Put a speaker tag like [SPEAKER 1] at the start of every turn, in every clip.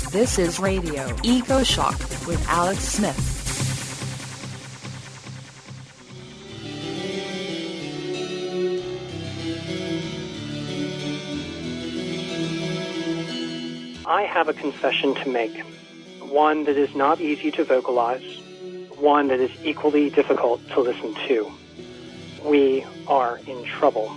[SPEAKER 1] This is Radio Eco Shock with Alex Smith.
[SPEAKER 2] I have a confession to make, one that is not easy to vocalize, one that is equally difficult to listen to. We are in trouble.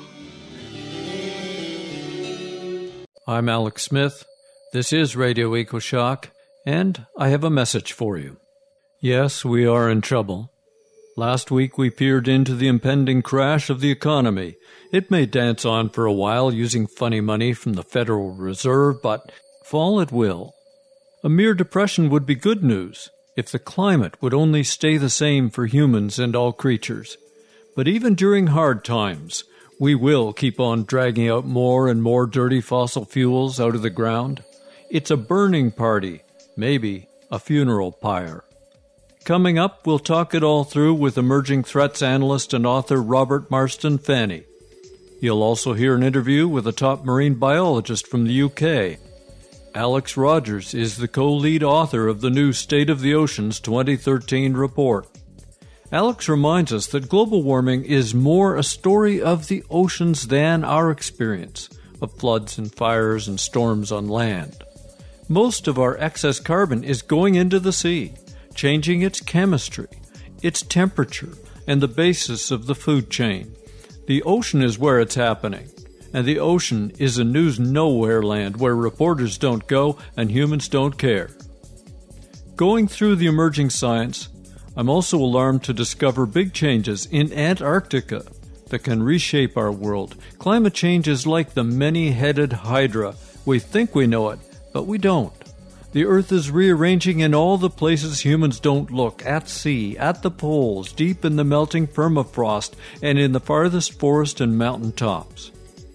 [SPEAKER 3] I'm Alex Smith. This is Radio Eco Shock, and I have a message for you. Yes, we are in trouble. Last week we peered into the impending crash of the economy. It may dance on for a while using funny money from the Federal Reserve, but fall it will. A mere depression would be good news if the climate would only stay the same for humans and all creatures. But even during hard times, we will keep on dragging out more and more dirty fossil fuels out of the ground. It's a burning party, maybe a funeral pyre. Coming up, we'll talk it all through with emerging threats analyst and author Robert Marston Fanny. You'll also hear an interview with a top marine biologist from the UK. Alex Rogers is the co-lead author of the new State of the Oceans 2013 report. Alex reminds us that global warming is more a story of the oceans than our experience of floods and fires and storms on land. Most of our excess carbon is going into the sea, changing its chemistry, its temperature, and the basis of the food chain. The ocean is where it's happening. And the ocean is a news nowhere land where reporters don't go and humans don't care. Going through the emerging science, I'm also alarmed to discover big changes in Antarctica that can reshape our world. Climate change is like the many-headed hydra. We think we know it, but we don't. The Earth is rearranging in all the places humans don't look, at sea, at the poles, deep in the melting permafrost, and in the farthest forest and mountain tops.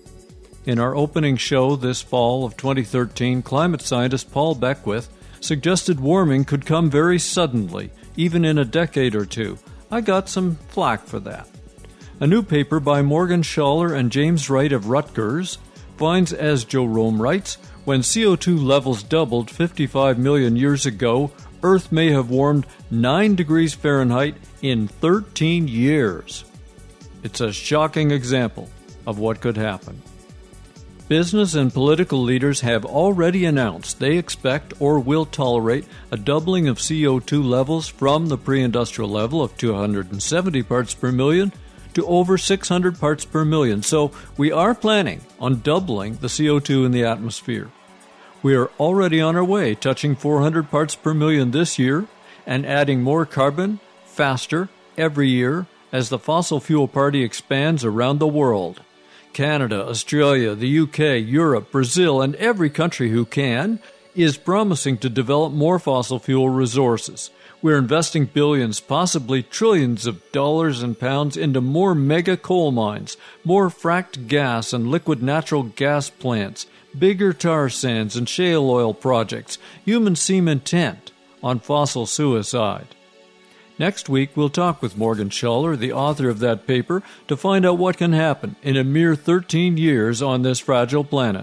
[SPEAKER 3] In our opening show this fall of 2013, climate scientist Paul Beckwith suggested warming could come very suddenly, even in a decade or two. I got some flack for that. A new paper by Morgan Schaller and James Wright of Rutgers finds, as Joe Rome writes, when CO2 levels doubled 55 million years ago, Earth may have warmed 9 degrees Fahrenheit in 13 years. It's a shocking example of what could happen. Business and political leaders have already announced they expect or will tolerate a doubling of CO2 levels from the pre-industrial level of 270 parts per million to over 600 parts per million. So we are planning on doubling the CO2 in the atmosphere. We are already on our way, touching 400 parts per million this year and adding more carbon faster every year as the fossil fuel party expands around the world. Canada, Australia, the UK, Europe, Brazil, and every country who can is promising to develop more fossil fuel resources. We're investing billions, possibly trillions of dollars and pounds into more mega coal mines, more fracked gas and liquid natural gas plants, bigger tar sands and shale oil projects. Humans seem intent on fossil suicide. Next week, we'll talk with Morgan Schaller, the author of that paper, to find out what can happen in a mere 13 years on this fragile planet.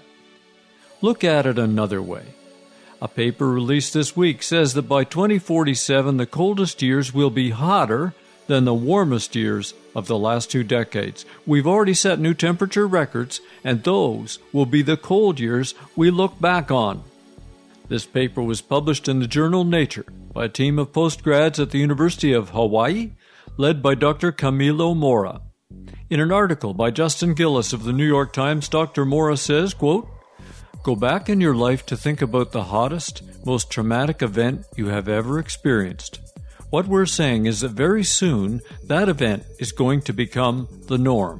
[SPEAKER 3] Look at it another way. A paper released this week says that by 2047, the coldest years will be hotter than the warmest years of the last 2 decades. We've already set new temperature records, and those will be the cold years we look back on. This paper was published in the journal Nature by a team of postgrads at the University of Hawaii, led by Dr. Camilo Mora. In an article by Justin Gillis of the New York Times, Dr. Mora says, quote, "Go back in your life to think about the hottest, most traumatic event you have ever experienced. What we're saying is that very soon that event is going to become the norm.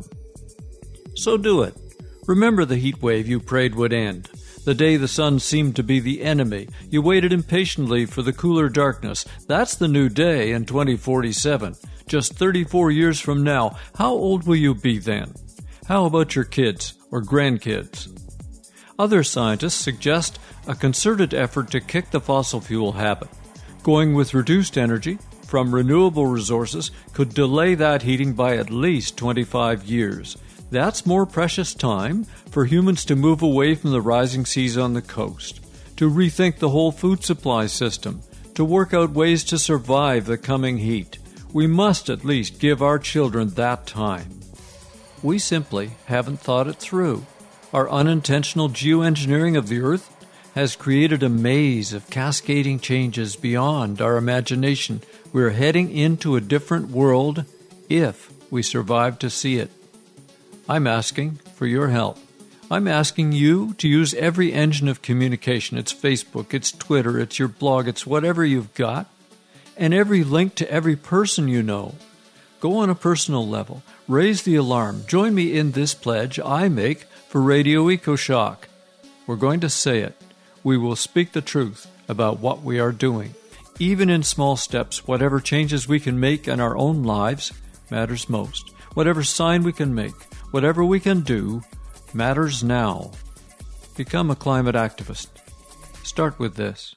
[SPEAKER 3] So do it. Remember the heat wave you prayed would end. The day the sun seemed to be the enemy. You waited impatiently for the cooler darkness. That's the new day in 2047. Just 34 years from now. How old will you be then? How about your kids or grandkids?" Other scientists suggest a concerted effort to kick the fossil fuel habit. Going with reduced energy from renewable resources could delay that heating by at least 25 years. That's more precious time for humans to move away from the rising seas on the coast. to rethink the whole food supply system, to work out ways to survive the coming heat. We must at least give our children that time. We simply haven't thought it through. Our unintentional geoengineering of the earth has created a maze of cascading changes beyond our imagination. We're heading into a different world if we survive to see it. I'm asking for your help. I'm asking you to use every engine of communication. It's Facebook, it's Twitter, it's your blog, it's whatever you've got, and every link to every person you know. Go on a personal level. Raise the alarm. Join me in this pledge I make for Radio EcoShock. We're going to say it. We will speak the truth about what we are doing. Even in small steps, whatever changes we can make in our own lives matters most. Whatever sign we can make, whatever we can do, matters now. Become a climate activist. Start with this.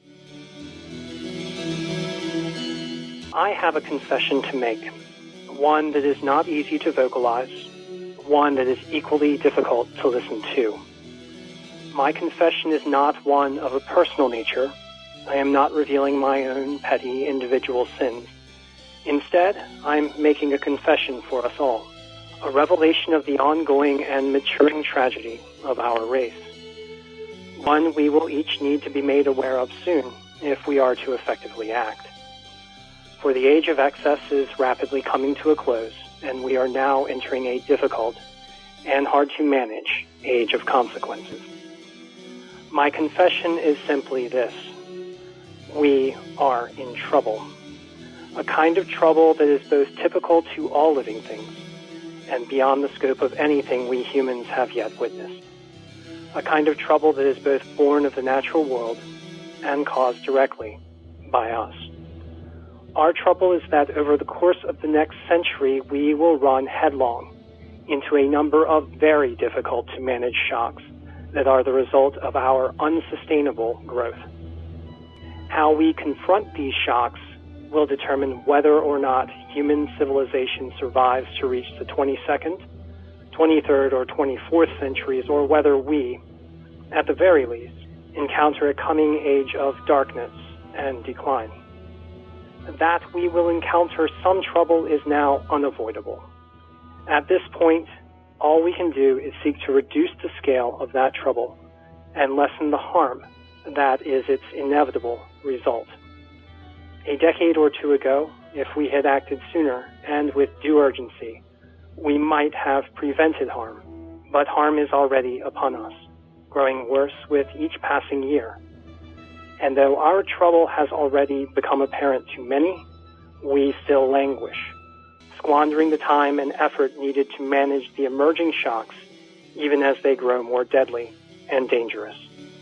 [SPEAKER 2] I have a confession to make, one that is not easy to vocalize, one that is equally difficult to listen to. My confession is not one of a personal nature. I am not revealing my own petty individual sins. Instead, I'm making a confession for us all, a revelation of the ongoing and maturing tragedy of our race. One we will each need to be made aware of soon if we are to effectively act. For the age of excess is rapidly coming to a close, and we are now entering a difficult and hard-to-manage age of consequences. My confession is simply this. We are in trouble. A kind of trouble that is both typical to all living things and beyond the scope of anything we humans have yet witnessed. A kind of trouble that is both born of the natural world and caused directly by us. Our trouble is that over the course of the next century, we will run headlong into a number of very difficult to manage shocks that are the result of our unsustainable growth. How we confront these shocks will determine whether or not human civilization survives to reach the 22nd, 23rd, or 24th centuries, or whether we, at the very least, encounter a coming age of darkness and decline. That we will encounter some trouble is now unavoidable. At this point, all we can do is seek to reduce the scale of that trouble and lessen the harm that is its inevitable result. A decade or two ago, if we had acted sooner and with due urgency, we might have prevented harm, but harm is already upon us, growing worse with each passing year. And though our trouble has already become apparent to many, we still languish, squandering the time and effort needed to manage the emerging shocks, even as they grow more deadly and dangerous.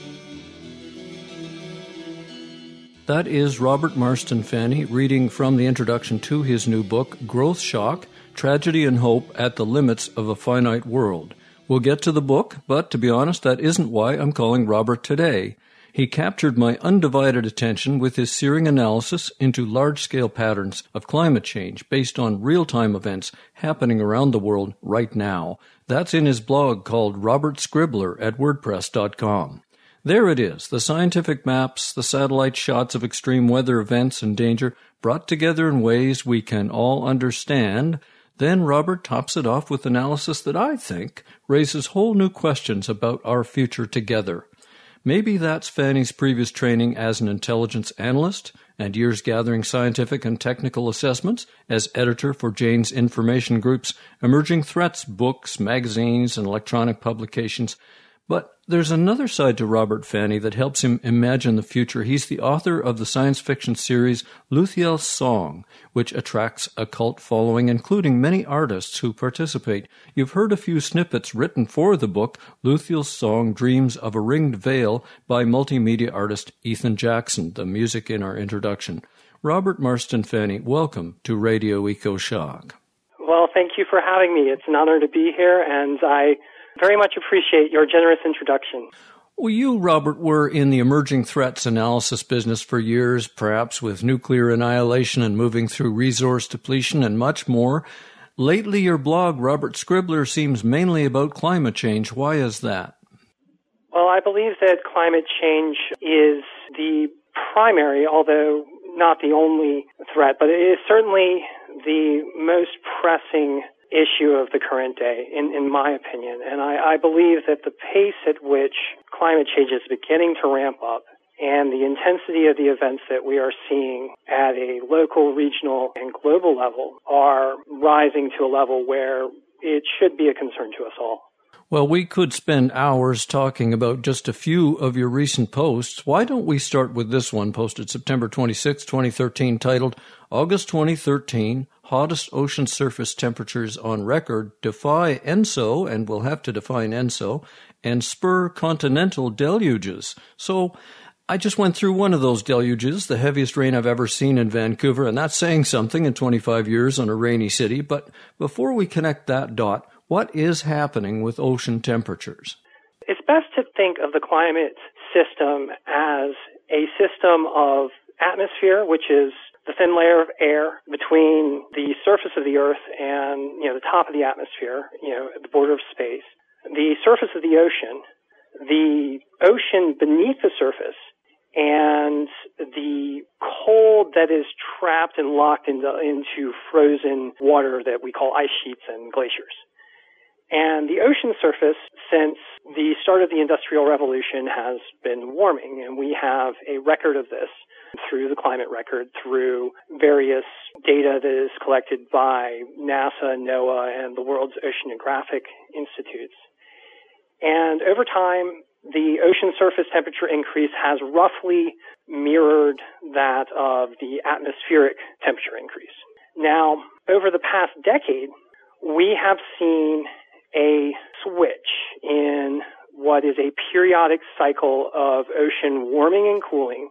[SPEAKER 3] That is Robert Marston Fanny reading from the introduction to his new book, Growth Shock, Tragedy and Hope at the Limits of a Finite World. We'll get to the book, but to be honest, that isn't why I'm calling Robert today. He captured my undivided attention with his searing analysis into large-scale patterns of climate change based on real-time events happening around the world right now. That's in his blog called Robert Scribbler at WordPress.com. There it is, the scientific maps, the satellite shots of extreme weather events and danger brought together in ways we can all understand. Then Robert tops it off with analysis that I think raises whole new questions about our future together. Maybe that's Fanny's previous training as an intelligence analyst and years gathering scientific and technical assessments as editor for Jane's Information Group's Emerging Threats books, magazines, and electronic publications. But there's another side to Robert Fanny that helps him imagine the future. He's the author of the science fiction series Luthiel's Song, which attracts a cult following, including many artists who participate. You've heard a few snippets written for the book, Luthiel's Song, Dreams of a Ringed Veil, by multimedia artist Ethan Jackson, the music in our introduction. Robert Marston Fanny, welcome to Radio EcoShock.
[SPEAKER 2] Well, thank you for having me. It's an honor to be here, and I very much appreciate your generous introduction.
[SPEAKER 3] Well, you, Robert, were in the emerging threats analysis business for years, perhaps with nuclear annihilation and moving through resource depletion and much more. Lately, your blog, Robert Scribbler, seems mainly about climate change. Why is that?
[SPEAKER 2] Well, I believe that climate change is the primary, although not the only threat, but it is certainly the most pressing issue of the current day, in my opinion. And I believe that the pace at which climate change is beginning to ramp up and the intensity of the events that we are seeing at a local, regional, and global level are rising to a level where it should be a concern to us all.
[SPEAKER 3] Well, we could spend hours talking about just a few of your recent posts. Why don't we start with this one posted September 26, 2013, titled, August 2013, Hottest Ocean Surface Temperatures on Record Defy ENSO, and we'll have to define ENSO, and spur continental deluges. So I just went through one of those deluges, the heaviest rain I've ever seen in Vancouver, and that's saying something in 25 years on a rainy city. But before we connect that dot, what is happening with ocean temperatures?
[SPEAKER 2] It's best to think of the climate system as a system of atmosphere, which is the thin layer of air between the surface of the Earth and, the top of the atmosphere, at the border of space, the surface of the ocean beneath the surface, and the cold that is trapped and locked into frozen water that we call ice sheets and glaciers. And the ocean surface, since the start of the Industrial Revolution, has been warming, and we have a record of this through the climate record, through various data that is collected by NASA, NOAA, and the world's oceanographic institutes. And over time, the ocean surface temperature increase has roughly mirrored that of the atmospheric temperature increase. Now, over the past decade, we have seen a switch in what is a periodic cycle of ocean warming and cooling,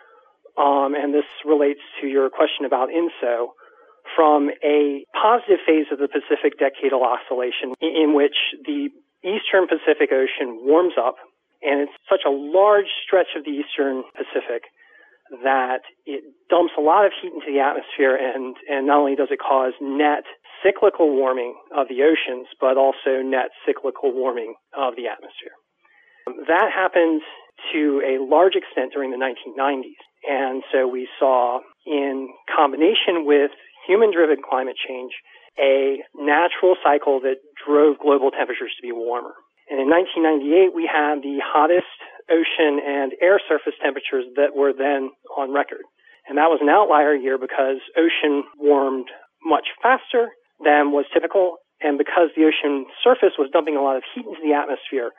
[SPEAKER 2] and this relates to your question about ENSO, from a positive phase of the Pacific Decadal Oscillation in which the eastern Pacific Ocean warms up, and it's such a large stretch of the eastern Pacific that it dumps a lot of heat into the atmosphere, and not only does it cause net cyclical warming of the oceans, but also net cyclical warming of the atmosphere. That happened to a large extent during the 1990s. And so we saw, in combination with human-driven climate change, a natural cycle that drove global temperatures to be warmer. And in 1998, we had the hottest ocean and air surface temperatures that were then on record. And that was an outlier year because ocean warmed much faster than was typical, and because the ocean surface was dumping a lot of heat into the atmosphere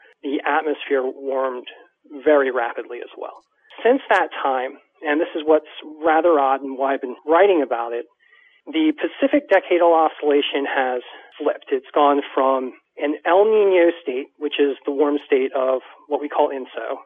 [SPEAKER 2] warmed very rapidly as well. Since that time, and this is what's rather odd and why I've been writing about it, the Pacific Decadal Oscillation has flipped. It's gone from an El Nino state, which is the warm state of what we call ENSO,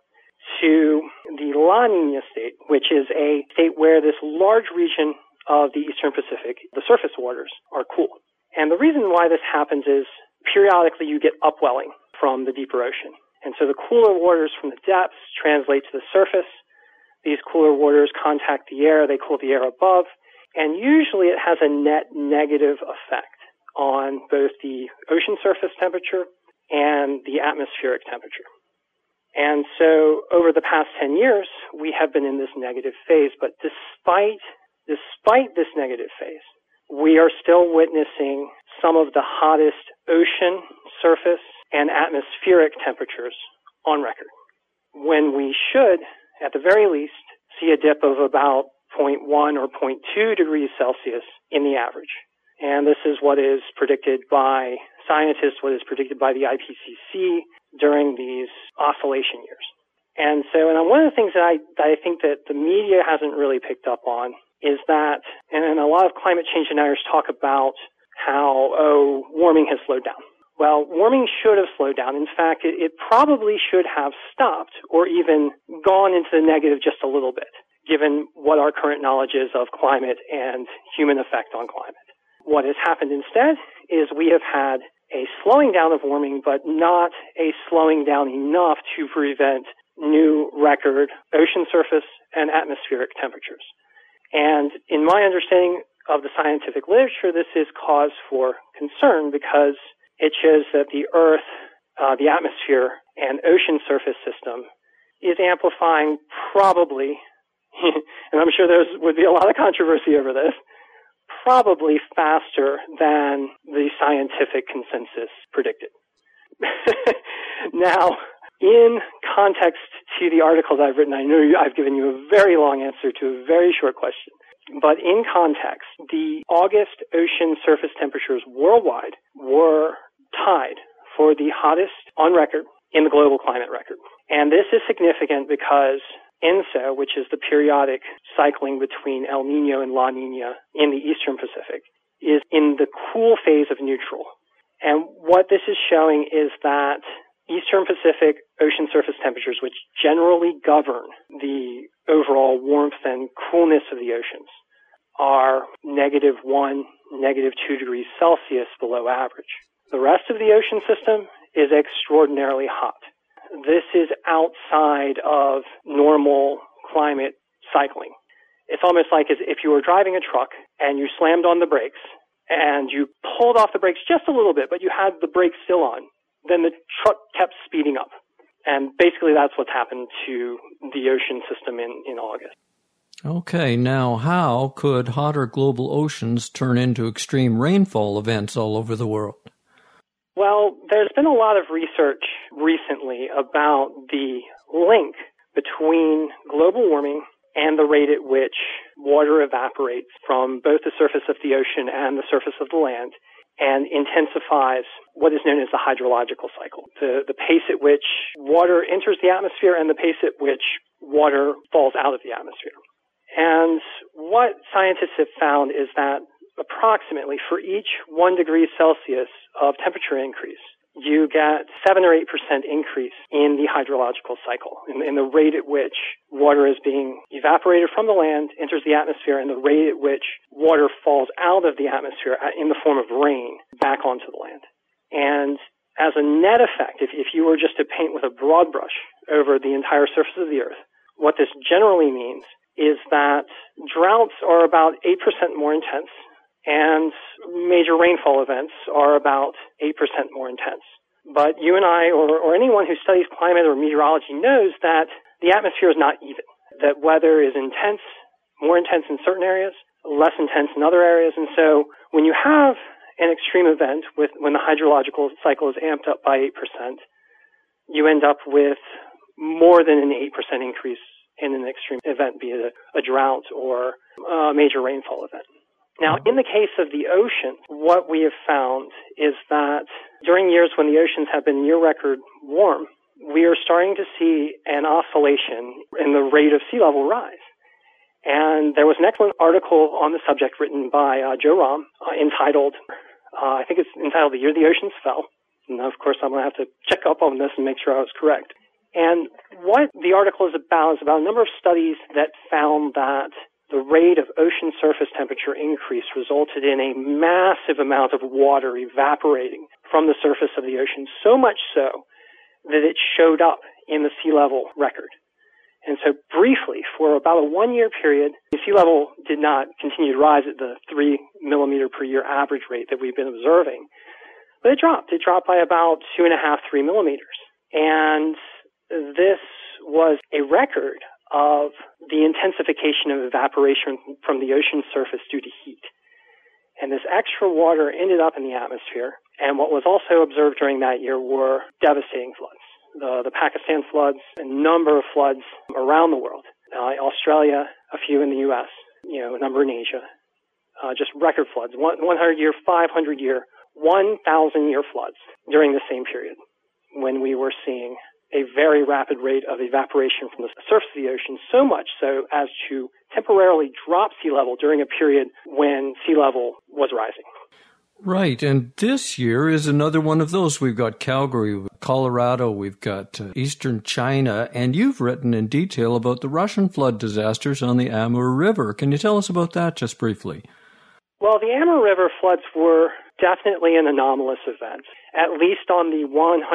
[SPEAKER 2] to the La Nina state, which is a state where this large region of the eastern Pacific, the surface waters, are cool. And the reason why this happens is periodically you get upwelling from the deeper ocean. And so the cooler waters from the depths translate to the surface. These cooler waters contact the air, they cool the air above, and usually it has a net negative effect on both the ocean surface temperature and the atmospheric temperature. And so over the past 10 years, we have been in this negative phase, but despite this negative phase, we are still witnessing some of the hottest ocean, surface, and atmospheric temperatures on record, when we should, at the very least, see a dip of about 0.1 or 0.2 degrees Celsius in the average. And this is what is predicted by scientists, what is predicted by the IPCC during these oscillation years. And one of the things that I think that the media hasn't really picked up on is that, and a lot of climate change deniers talk about how, warming has slowed down. Well, warming should have slowed down. In fact, it probably should have stopped or even gone into the negative just a little bit, given what our current knowledge is of climate and human effect on climate. What has happened instead is we have had a slowing down of warming, but not a slowing down enough to prevent new record ocean surface and atmospheric temperatures. And in my understanding of the scientific literature, this is cause for concern because it shows that the Earth, the atmosphere, and ocean surface system is amplifying probably, and I'm sure there would be a lot of controversy over this, probably faster than the scientific consensus predicted. Now, in context to the articles I've written, I know I've given you a very long answer to a very short question, but in context, the August ocean surface temperatures worldwide were tied for the hottest on record in the global climate record. And this is significant because ENSO, which is the periodic cycling between El Nino and La Nina in the eastern Pacific, is in the cool phase of neutral. And what this is showing is that eastern Pacific ocean surface temperatures, which generally govern the overall warmth and coolness of the oceans, are -1, -2 degrees Celsius below average. The rest of the ocean system is extraordinarily hot. This is outside of normal climate cycling. It's almost like as if you were driving a truck and you slammed on the brakes and you pulled off the brakes just a little bit, but you had the brakes still on. Then the truck kept speeding up. And basically that's what's happened to the ocean system in August.
[SPEAKER 3] Okay, now how could hotter global oceans turn into extreme rainfall events all over the world?
[SPEAKER 2] Well, there's been a lot of research recently about the link between global warming and the rate at which water evaporates from both the surface of the ocean and the surface of the land and intensifies what is known as the hydrological cycle, the pace at which water enters the atmosphere and the pace at which water falls out of the atmosphere. And what scientists have found is that approximately for each 1 degree Celsius of temperature increase, you get 7 or 8% increase in the hydrological cycle, in the rate at which water is being evaporated from the land, enters the atmosphere, and the rate at which water falls out of the atmosphere in the form of rain back onto the land. And as a net effect, if you were just to paint with a broad brush over the entire surface of the earth, what this generally means is that droughts are about 8% more intense and major rainfall events are about 8% more intense. But you and I, or anyone who studies climate or meteorology, knows that the atmosphere is not even, that weather is intense, more intense in certain areas, less intense in other areas. And so when you have an extreme event when the hydrological cycle is amped up by 8%, you end up with more than an 8% increase in an extreme event, be it a drought or a major rainfall event. Now, in the case of the ocean, what we have found is that during years when the oceans have been near record warm, we are starting to see an oscillation in the rate of sea level rise. And there was an excellent article on the subject written by Joe Romm entitled, I think it's entitled The Year the Oceans Fell. And of course, I'm going to have to check up on this and make sure I was correct. And what the article is about a number of studies that found that the rate of ocean surface temperature increase resulted in a massive amount of water evaporating from the surface of the ocean, so much so that it showed up in the sea level record. And so briefly, for about a 1-year period, the sea level did not continue to rise at the 3 millimeter per year average rate that we've been observing, but it dropped. It dropped by about 2.5, 3 millimeters. And this was a record of the intensification of evaporation from the ocean surface due to heat. And this extra water ended up in the atmosphere. And what was also observed during that year were devastating floods. The Pakistan floods, a number of floods around the world. Australia, a few in the U.S., a number in Asia. Just record floods, 100-year, 500-year, 1,000-year floods during the same period when we were seeing a very rapid rate of evaporation from the surface of the ocean, so much so as to temporarily drop sea level during a period when sea level was rising.
[SPEAKER 3] Right, and this year is another one of those. We've got Calgary, Colorado, we've got eastern China, and you've written in detail about the Russian flood disasters on the Amur River. Can you tell us about that just briefly?
[SPEAKER 2] Well, the Amur River floods were definitely an anomalous event, at least on the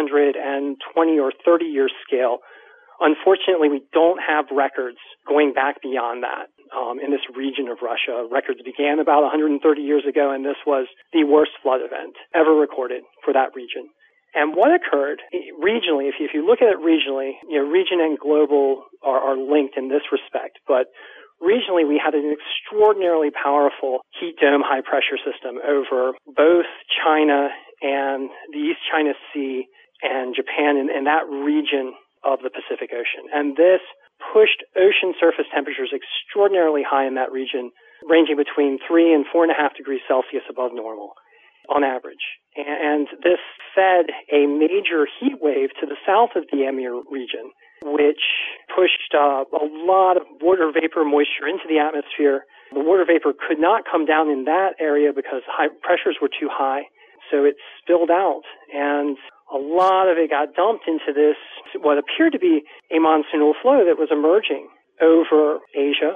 [SPEAKER 2] 120 or 30-year scale. Unfortunately, we don't have records going back beyond that in this region of Russia. Records began about 130 years ago, and this was the worst flood event ever recorded for that region. And what occurred regionally, if you look at it regionally, region and global are linked in this respect, but regionally we had an extraordinarily powerful heat dome high pressure system over both China and the East China Sea and Japan and that region of the Pacific Ocean. And this pushed ocean surface temperatures extraordinarily high in that region, ranging between 3 and 4.5 degrees Celsius above normal on average. And this fed a major heat wave to the south of the Amur region, which pushed a lot of water vapor moisture into the atmosphere. The water vapor could not come down in that area because high pressures were too high, so it spilled out, and a lot of it got dumped into this, what appeared to be a monsoonal flow that was emerging over Asia,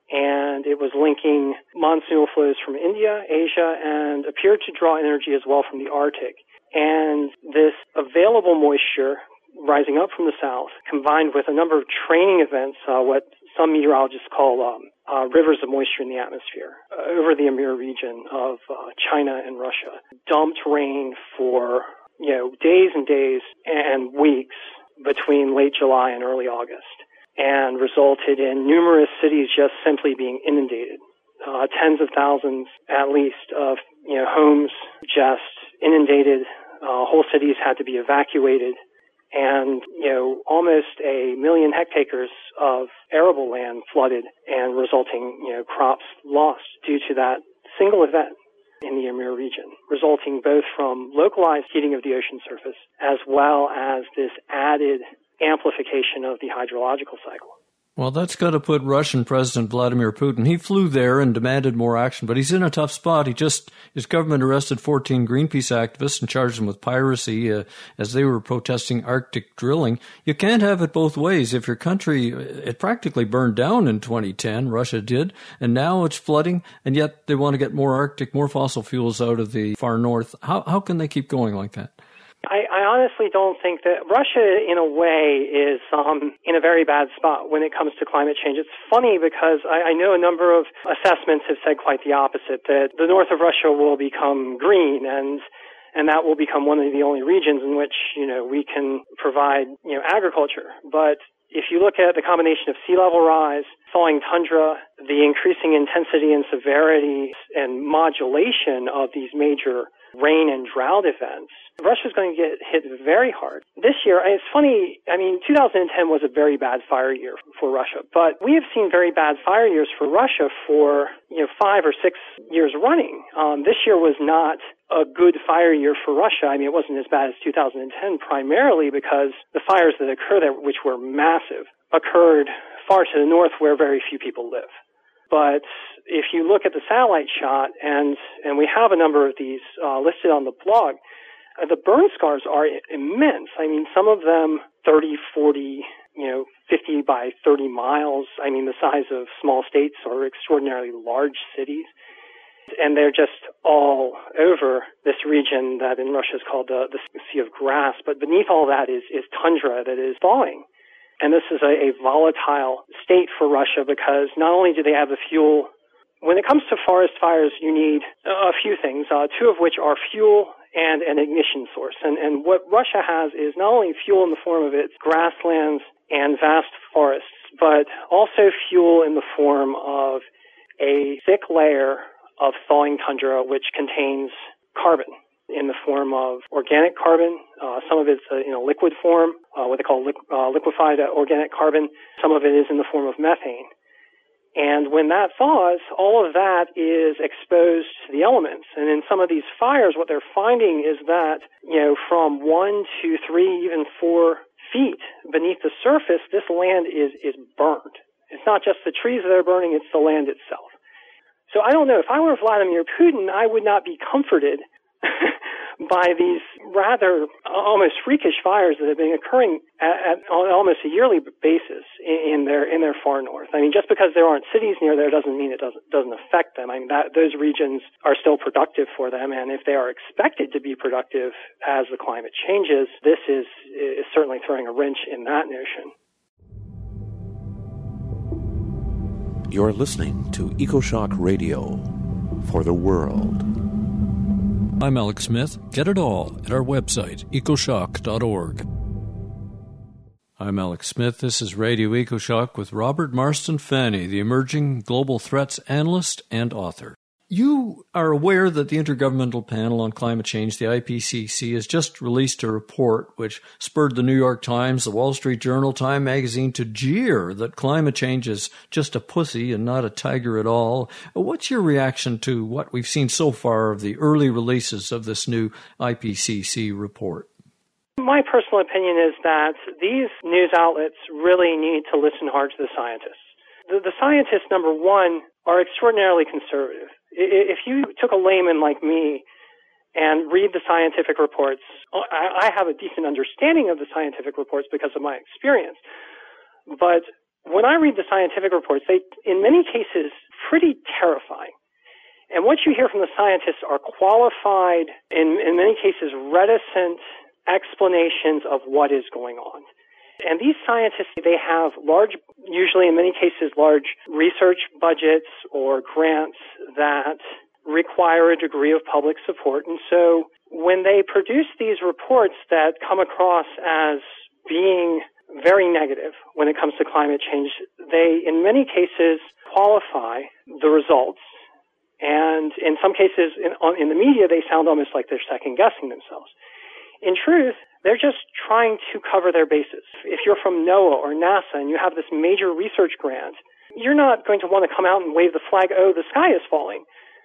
[SPEAKER 2] and it was linking monsoonal flows from India, Asia, and appeared to draw energy as well from the Arctic. And this available moisture rising up from the south, combined with a number of training events, what some meteorologists call rivers of moisture in the atmosphere, over the Amur region of China and Russia, dumped rain for days and days and weeks between late July and early August, and resulted in numerous cities just simply being inundated. Tens of thousands, at least, of homes just inundated. Whole cities had to be evacuated, and almost 1 million hectares of arable land flooded, and resulting crops lost due to that single event in the Amur region, resulting both from localized heating of the ocean surface as well as this added amplification of the hydrological cycle.
[SPEAKER 3] Well, that's got to put Russian President Vladimir Putin. He flew there and demanded more action, but he's in a tough spot. His government arrested 14 Greenpeace activists and charged them with piracy as they were protesting Arctic drilling. You can't have it both ways. If your country, it practically burned down in 2010, Russia did, and now it's flooding, and yet they want to get more Arctic, more fossil fuels out of the far north. How can they keep going like that?
[SPEAKER 2] I honestly don't think that Russia, in a way, is in a very bad spot when it comes to climate change. It's funny because I know a number of assessments have said quite the opposite, that the north of Russia will become green and that will become one of the only regions in which, we can provide, agriculture. But if you look at the combination of sea level rise, thawing tundra, the increasing intensity and severity and modulation of these major rain and drought events, Russia's going to get hit very hard. This year, it's funny, 2010 was a very bad fire year for Russia, but we have seen very bad fire years for Russia for, 5 or 6 years running. This year was not a good fire year for Russia. It wasn't as bad as 2010, primarily because the fires that occurred there, which were massive, occurred far to the north where very few people live. But if you look at the satellite shot, and we have a number of these listed on the blog, the burn scars are immense. Some of them 30, 40, 50 by 30 miles. The size of small states or extraordinarily large cities. And they're just all over this region that in Russia is called the Sea of Grass. But beneath all that is tundra that is thawing. And this is a volatile state for Russia because not only do they have the fuel, when it comes to forest fires, you need a few things, two of which are fuel and an ignition source. And what Russia has is not only fuel in the form of its grasslands and vast forests, but also fuel in the form of a thick layer of thawing tundra which contains carbon in the form of organic carbon. Some of it's in a liquid form, what they call liquefied organic carbon. Some of it is in the form of methane. And when that thaws, all of that is exposed to the elements. And in some of these fires, what they're finding is that, from 1 to 3, even 4 feet beneath the surface, this land is burned. It's not just the trees that are burning, it's the land itself. So I don't know. If I were Vladimir Putin, I would not be comforted by these rather almost freakish fires that have been occurring on almost a yearly basis in their far north. Just because there aren't cities near there doesn't mean it doesn't affect them. Those regions are still productive for them, and if they are expected to be productive as the climate changes, this is certainly throwing a wrench in that notion.
[SPEAKER 4] You're listening to EcoShock Radio for the world.
[SPEAKER 3] I'm Alex Smith. Get it all at our website, ecoshock.org. I'm Alex Smith. This is Radio EcoShock with Robert Marston Fanny, the emerging global threats analyst and author. You are aware that the Intergovernmental Panel on Climate Change, the IPCC, has just released a report which spurred the New York Times, the Wall Street Journal, Time magazine to jeer that climate change is just a pussy and not a tiger at all. What's your reaction to what we've seen so far of the early releases of this new IPCC report?
[SPEAKER 2] My personal opinion is that these news outlets really need to listen hard to the scientists. The scientists, number one, are extraordinarily conservative. If you took a layman like me and read the scientific reports, I have a decent understanding of the scientific reports because of my experience. But when I read the scientific reports, they, in many cases, pretty terrifying. And what you hear from the scientists are qualified, in many cases, reticent explanations of what is going on. And these scientists, they have large, usually in many cases, large research budgets or grants that require a degree of public support. And so when they produce these reports that come across as being very negative when it comes to climate change, they, in many cases, qualify the results. And in some cases, in the media, they sound almost like they're second-guessing themselves. In truth, they're just trying to cover their bases. If you're from NOAA or NASA and you have this major research grant, you're not going to want to come out and wave the flag, oh, the sky is falling.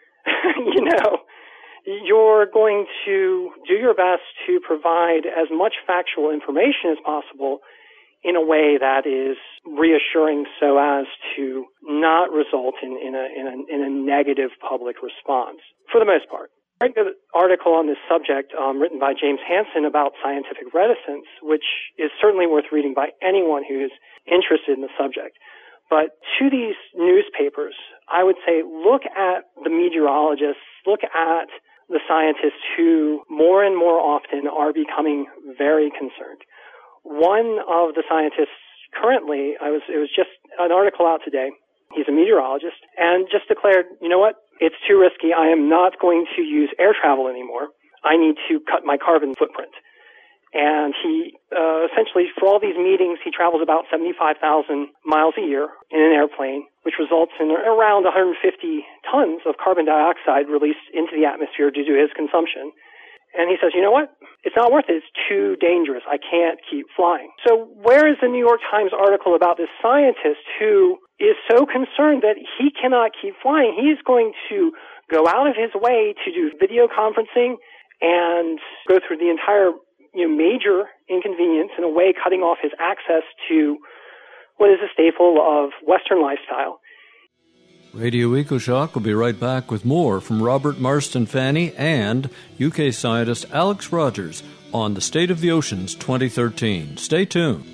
[SPEAKER 2] You're going to do your best to provide as much factual information as possible in a way that is reassuring so as to not result in a negative public response, for the most part. I read an article on this subject written by James Hansen about scientific reticence, which is certainly worth reading by anyone who is interested in the subject. But to these newspapers, I would say look at the meteorologists, look at the scientists who more and more often are becoming very concerned. One of the scientists currently, it was just an article out today, he's a meteorologist, and just declared, you know what? It's too risky. I am not going to use air travel anymore. I need to cut my carbon footprint. And he essentially, for all these meetings, he travels about 75,000 miles a year in an airplane, which results in around 150 tons of carbon dioxide released into the atmosphere due to his consumption. And he says, you know what? It's not worth it. It's too dangerous. I can't keep flying. So where is the New York Times article about this scientist who is so concerned that he cannot keep flying? He's going to go out of his way to do video conferencing and go through the entire major inconvenience, in a way cutting off his access to what is a staple of Western lifestyle.
[SPEAKER 3] Radio EcoShock will be right back with more from Robert Marston Fanny and UK scientist Alex Rogers on the State of the Oceans 2013. Stay tuned.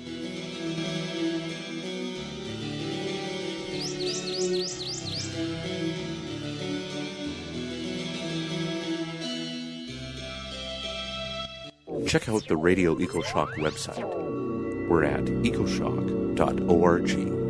[SPEAKER 4] Check out the Radio EcoShock website. We're at ecoshock.org.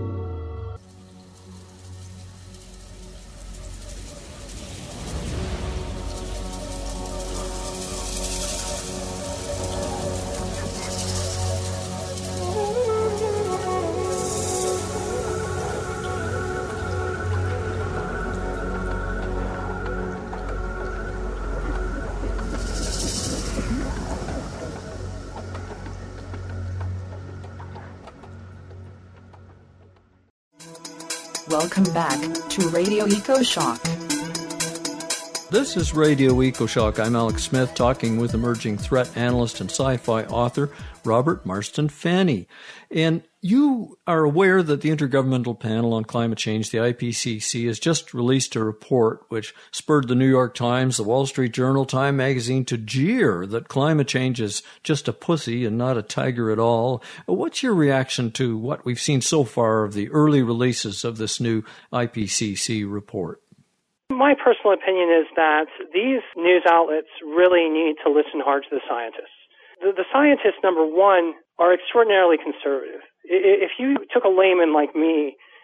[SPEAKER 1] Welcome back to Radio EcoShock.
[SPEAKER 3] This is Radio EcoShock. I'm Alex Smith, talking with emerging threat analyst and sci-fi author Robert Marston Fanny. And you are aware that the Intergovernmental Panel on Climate Change, the IPCC, has just released a report which spurred the New York Times, the Wall Street Journal, Time magazine to jeer that climate change is just a pussy and not a tiger at all. What's your reaction to what we've seen so far of the early releases of this new IPCC report?
[SPEAKER 2] My personal opinion is that these news outlets really need to listen hard to the scientists. The scientists, number one, are extraordinarily conservative. If you took a layman like me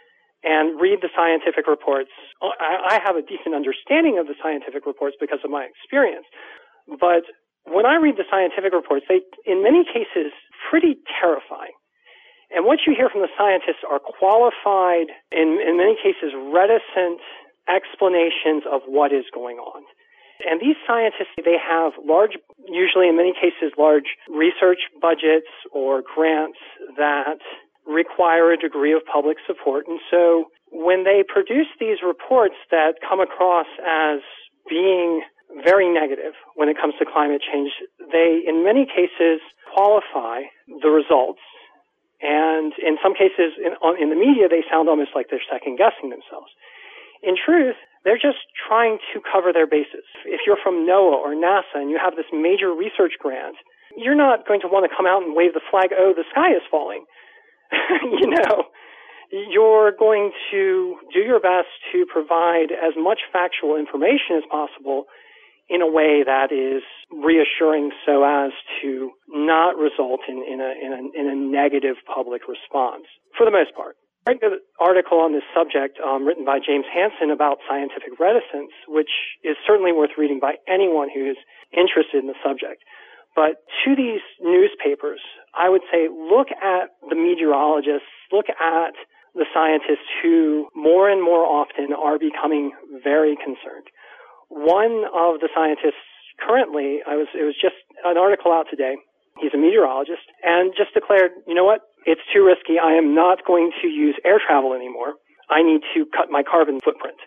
[SPEAKER 2] and read the scientific reports. I have a decent understanding of the scientific reports because of my experience. But when I read the scientific reports, they, in many cases, pretty terrifying. And what you hear from the scientists are qualified, in many cases, reticent explanations of what is going on. And these scientists, they have large, usually in many cases, large research budgets or grants that require a degree of public support. And so when they produce these reports that come across as being very negative when it comes to climate change, they, in many cases, qualify the results. And in some cases, in the media, they sound almost like they're second-guessing themselves. In truth, they're just trying to cover their bases. If you're from NOAA or NASA and you have this major research grant, you're not going to want to come out and wave the flag, oh, the sky is falling. You're going to do your best to provide as much factual information as possible in a way that is reassuring so as to not result in a negative public response, for the most part. I read an article on this subject written by James Hansen about scientific reticence, which is certainly worth reading by anyone who's interested in the subject. But to these newspapers, I would say look at the meteorologists, look at the scientists who more and more often are becoming very concerned. One of the scientists currently, it was just an article out today, he's a meteorologist, and just declared, you know what, it's too risky. I am not going to use air travel anymore. I need to cut my carbon footprint.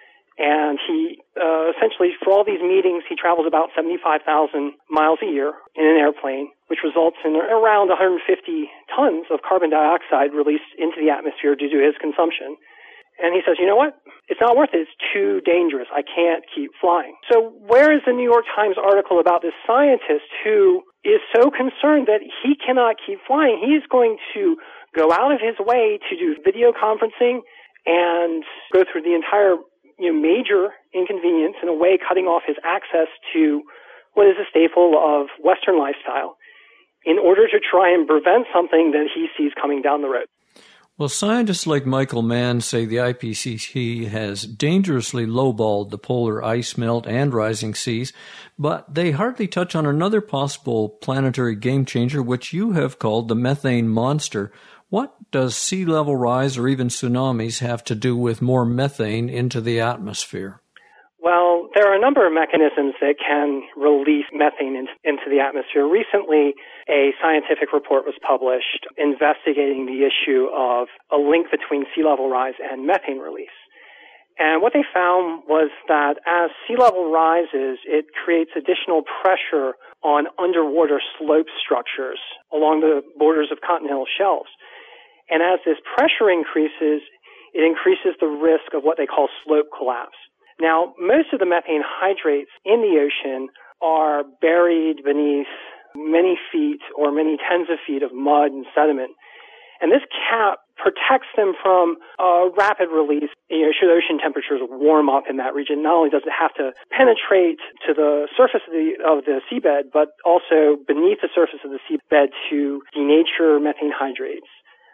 [SPEAKER 2] And he, essentially, for all these meetings, he travels about 75,000 miles a year in an airplane, which results in around 150 tons of carbon dioxide released into the atmosphere due to his consumption. And he says, you know what? It's not worth it. It's too dangerous. I can't keep flying. So where is the New York Times article about this scientist who is so concerned that he cannot keep flying? He's going to go out of his way to do video conferencing and go through the entire major inconvenience, in a way cutting off his access to what is a staple of Western lifestyle in order to try and prevent something that he sees coming down the road.
[SPEAKER 3] Well, scientists like Michael Mann say the IPCC has dangerously lowballed the polar ice melt and rising seas, but they hardly touch on another possible planetary game changer, which you have called the methane monster. What does sea level rise or even tsunamis have to do with more methane into the atmosphere?
[SPEAKER 2] Well, there are a number of mechanisms that can release methane into the atmosphere. Recently, a scientific report was published investigating the issue of a link between sea level rise and methane release. And what they found was that as sea level rises, it creates additional pressure on underwater slope structures along the borders of continental shelves. And as this pressure increases, it increases the risk of what they call slope collapse. Now, most of the methane hydrates in the ocean are buried beneath many feet or many tens of feet of mud and sediment. And this cap protects them from rapid release. Should ocean temperatures warm up in that region, not only does it have to penetrate to the surface of the seabed, but also beneath the surface of the seabed to denature methane hydrates.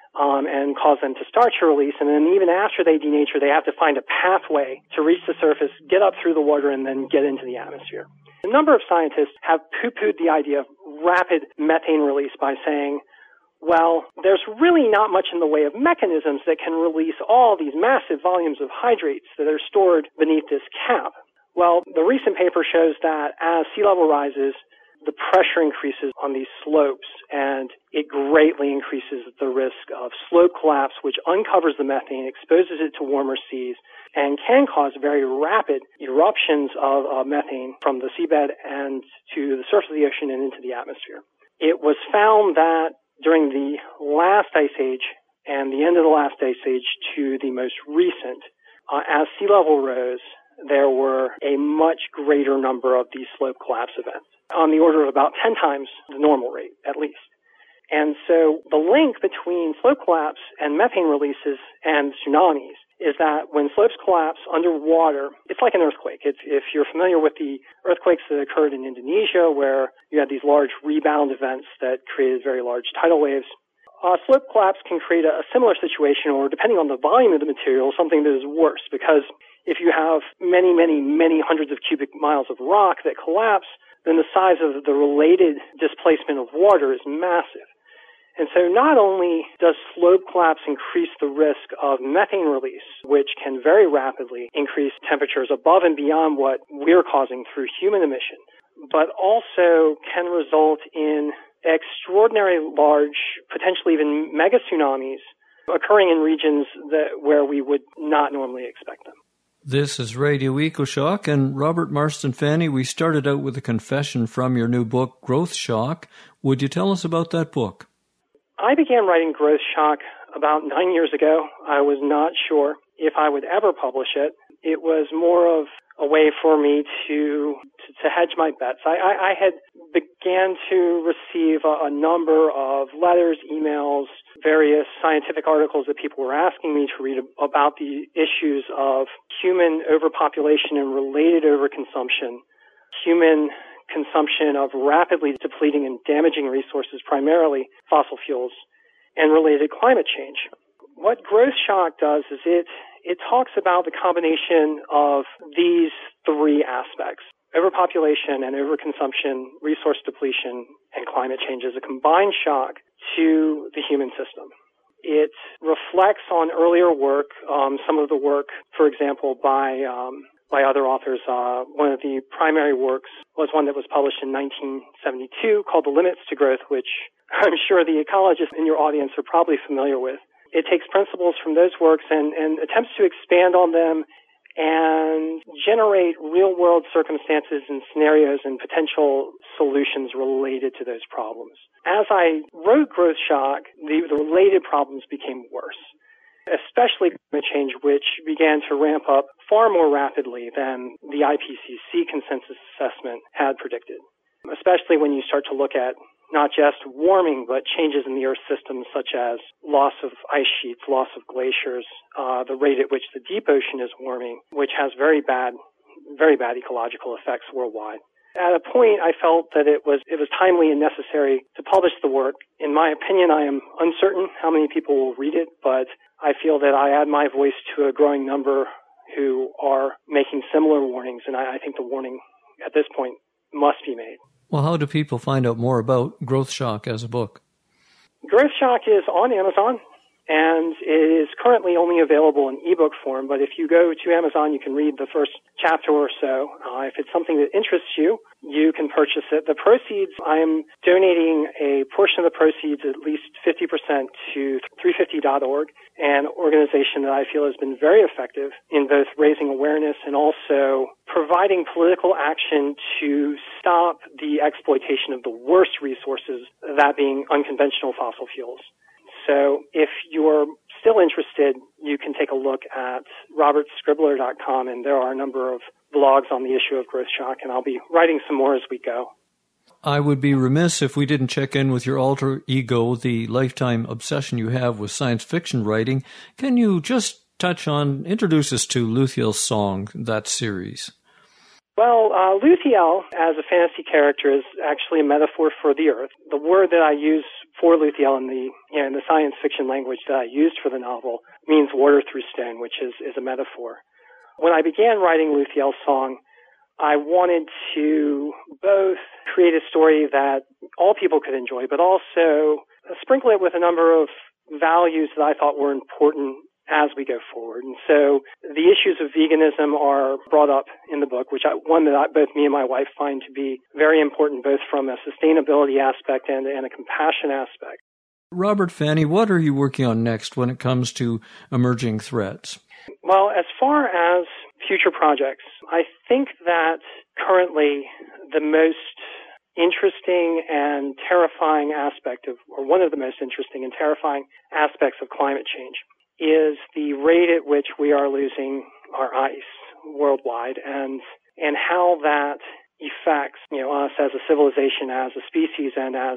[SPEAKER 2] And cause them to start to release. And then even after they denature, they have to find a pathway to reach the surface, get up through the water, and then get into the atmosphere. A number of scientists have poo-pooed the idea of rapid methane release by saying, well, there's really not much in the way of mechanisms that can release all these massive volumes of hydrates that are stored beneath this cap. Well, the recent paper shows that as sea level rises, the pressure increases on these slopes, and it greatly increases the risk of slope collapse, which uncovers the methane, exposes it to warmer seas, and can cause very rapid eruptions of methane from the seabed and to the surface of the ocean and into the atmosphere. It was found that during the last ice age and the end of the last ice age to the most recent, as sea level rose, there were a much greater number of these slope collapse events, on the order of about 10 times the normal rate, at least. And so the link between slope collapse and methane releases and tsunamis is that when slopes collapse underwater, it's like an earthquake. If you're familiar with the earthquakes that occurred in Indonesia, where you had these large rebound events that created very large tidal waves, Slope collapse can create a similar situation, or depending on the volume of the material, something that is worse, because if you have many, many, many hundreds of cubic miles of rock that collapse, then the size of the related displacement of water is massive. And so not only does slope collapse increase the risk of methane release, which can very rapidly increase temperatures above and beyond what we're causing through human emission, but also can result in extraordinary large, potentially even mega tsunamis occurring in regions where we would not normally expect them.
[SPEAKER 3] This is Radio EcoShock, and Robert Marston Fanny, we started out with a confession from your new book, Growth Shock. Would you tell us about that book?
[SPEAKER 2] I began writing Growth Shock about 9 years ago. I was not sure if I would ever publish it. It was more of a way for me to hedge my bets. I had began to receive a number of letters, emails, various scientific articles that people were asking me to read about the issues of human overpopulation and related overconsumption, human consumption of rapidly depleting and damaging resources, primarily fossil fuels, and related climate change. What Growth Shock does is it talks about the combination of these three aspects: overpopulation and overconsumption, resource depletion, and climate change as a combined shock to the human system. It reflects on earlier work, some of the work, for example, by other authors. One of the primary works was one that was published in 1972 called The Limits to Growth, which I'm sure the ecologists in your audience are probably familiar with. It takes principles from those works and attempts to expand on them and generate real-world circumstances and scenarios and potential solutions related to those problems. As I wrote Growth Shock, the related problems became worse, especially climate change, which began to ramp up far more rapidly than the IPCC consensus assessment had predicted, especially when you start to look at not just warming, but changes in the Earth's system, such as loss of ice sheets, loss of glaciers, the rate at which the deep ocean is warming, which has very bad ecological effects worldwide. At a point, I felt that it was timely and necessary to publish the work. In my opinion, I am uncertain how many people will read it, but I feel that I add my voice to a growing number who are making similar warnings, and I think the warning at this point must be made.
[SPEAKER 3] Well, how do people find out more about Growth Shock as a book?
[SPEAKER 2] Growth Shock is on Amazon, and it is currently only available in ebook form, but if you go to Amazon, you can read the first chapter or so. If it's something that interests you, you can purchase it. The proceeds, I am donating a portion of the proceeds, at least 50%, to 350.org, an organization that I feel has been very effective in both raising awareness and also providing political action to stop the exploitation of the worst resources, that being unconventional fossil fuels. So if you're still interested, you can take a look at robertscribbler.com, and there are a number of blogs on the issue of Growth Shock, and I'll be writing some more as we go.
[SPEAKER 3] I would be remiss if we didn't check in with your alter ego, the lifetime obsession you have with science fiction writing. Can you just introduce us to Luthiel's Song, that series?
[SPEAKER 2] Well, Luthiel, as a fantasy character, is actually a metaphor for the Earth. The word that I use for Luthiel in the science fiction language that I used for the novel means water through stone, which is a metaphor. When I began writing Luthiel's Song, I wanted to both create a story that all people could enjoy, but also sprinkle it with a number of values that I thought were important as we go forward. And so the issues of veganism are brought up in the book, one that both me and my wife find to be very important, both from a sustainability aspect and a compassion aspect.
[SPEAKER 3] Robert Fanny, what are you working on next when it comes to emerging threats?
[SPEAKER 2] Well, as far as future projects, I think that currently the most interesting and terrifying aspect or one of the most interesting and terrifying aspects of climate change is the rate at which we are losing our ice worldwide and how that affects us as a civilization, as a species, and as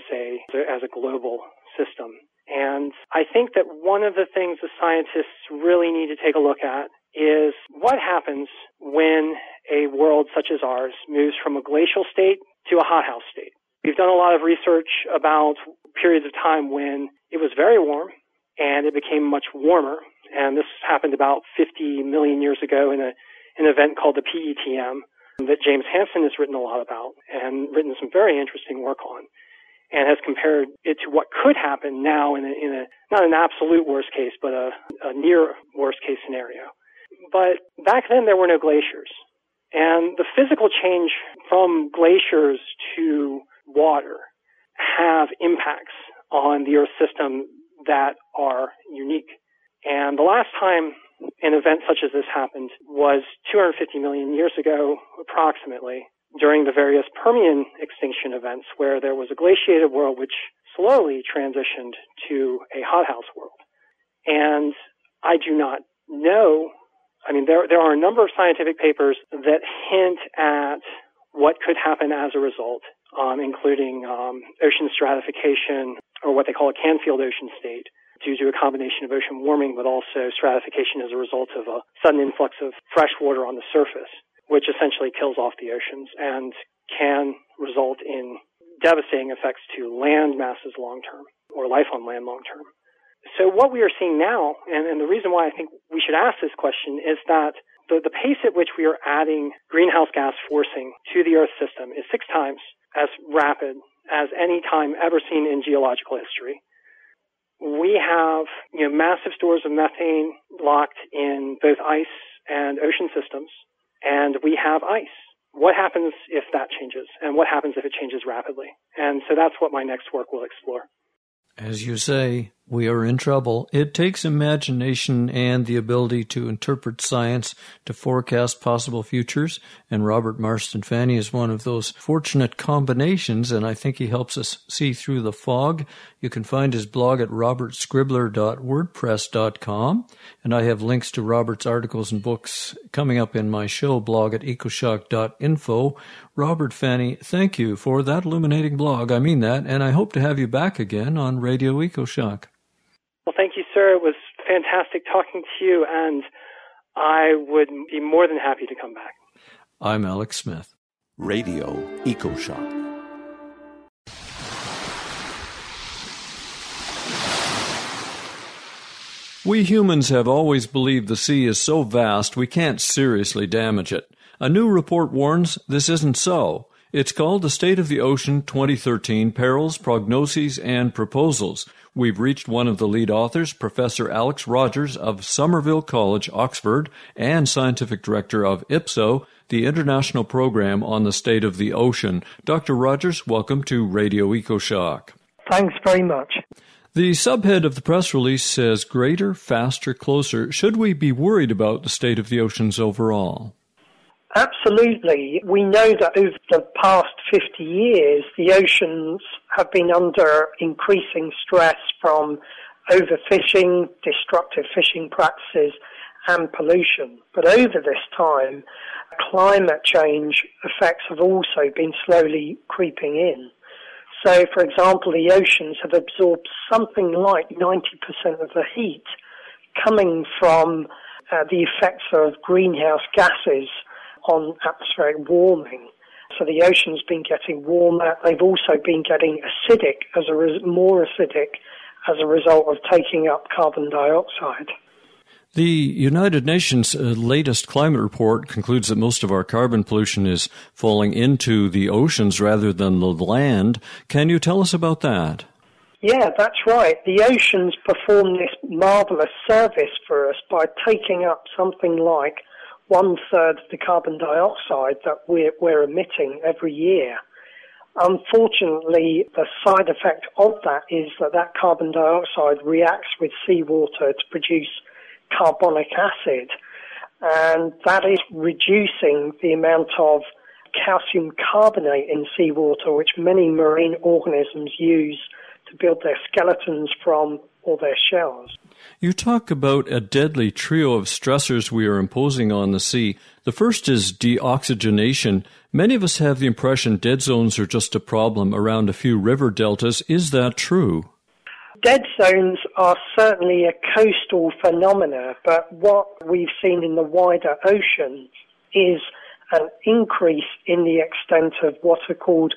[SPEAKER 2] a global system. And I think that one of the things the scientists really need to take a look at is what happens when a world such as ours moves from a glacial state to a hothouse state. We've done a lot of research about periods of time when it was very warm and it became much warmer. And this happened about 50 million years ago in an event called the PETM that James Hansen has written a lot about and written some very interesting work on, and has compared it to what could happen now in a not an absolute worst case, but a near worst case scenario. But back then there were no glaciers. And the physical change from glaciers to water have impacts on the Earth system that are unique. And the last time an event such as this happened was 250 million years ago, approximately, during the various Permian extinction events, where there was a glaciated world which slowly transitioned to a hothouse world. And I do not know. I mean, there are a number of scientific papers that hint at what could happen as a result, including ocean stratification, or what they call a Canfield ocean state, due to a combination of ocean warming, but also stratification as a result of a sudden influx of fresh water on the surface, which essentially kills off the oceans and can result in devastating effects to land masses long term, or life on land long term. So what we are seeing now, and the reason why I think we should ask this question, is that the pace at which we are adding greenhouse gas forcing to the Earth system is 6 times as rapid as any time ever seen in geological history. We have massive stores of methane locked in both ice and ocean systems, and we have ice. What happens if that changes, and what happens if it changes rapidly? And so that's what my next work will explore.
[SPEAKER 3] As you say, we are in trouble. It takes imagination and the ability to interpret science to forecast possible futures, and Robert Marston Fanny is one of those fortunate combinations, and I think he helps us see through the fog. You can find his blog at robertscribbler.wordpress.com, and I have links to Robert's articles and books coming up in my show blog at ecoshock.info. Robert Fanny, thank you for that illuminating blog. I mean that, and I hope to have you back again on Radio EcoShock.
[SPEAKER 2] Well, thank you, sir. It was fantastic talking to you, and I would be more than happy to come back.
[SPEAKER 3] I'm Alex Smith.
[SPEAKER 4] Radio EcoShock.
[SPEAKER 3] We humans have always believed the sea is so vast we can't seriously damage it. A new report warns this isn't so. It's called The State of the Ocean 2013 Perils, Prognoses, and Proposals. We've reached one of the lead authors, Professor Alex Rogers of Somerville College, Oxford, and Scientific Director of IPSO, the International Program on the State of the Ocean. Dr. Rogers, welcome to Radio EcoShock.
[SPEAKER 5] Thanks very much.
[SPEAKER 3] The subhead of the press release says, Greater, Faster, Closer. Should we be worried about the state of the oceans overall?
[SPEAKER 5] Absolutely. We know that over the past 50 years, the oceans have been under increasing stress from overfishing, destructive fishing practices, and pollution. But over this time, climate change effects have also been slowly creeping in. So, for example, the oceans have absorbed something like 90% of the heat coming from the effects of greenhouse gases on atmospheric warming. So the ocean's been getting warmer. They've also been getting acidic, more acidic as a result of taking up carbon dioxide.
[SPEAKER 3] The United Nations latest climate report concludes that most of our carbon pollution is falling into the oceans rather than the land. Can you tell us about that?
[SPEAKER 5] Yeah, that's right. The oceans perform this marvelous service for us by taking up something like 1/3 of the carbon dioxide that we're emitting every year. Unfortunately, the side effect of that is that carbon dioxide reacts with seawater to produce carbonic acid, and that is reducing the amount of calcium carbonate in seawater, which many marine organisms use to build their skeletons from or their shells.
[SPEAKER 3] You talk about a deadly trio of stressors we are imposing on the sea. The first is deoxygenation. Many of us have the impression dead zones are just a problem around a few river deltas. Is that true?
[SPEAKER 5] Dead zones are certainly a coastal phenomena, but what we've seen in the wider ocean is an increase in the extent of what are called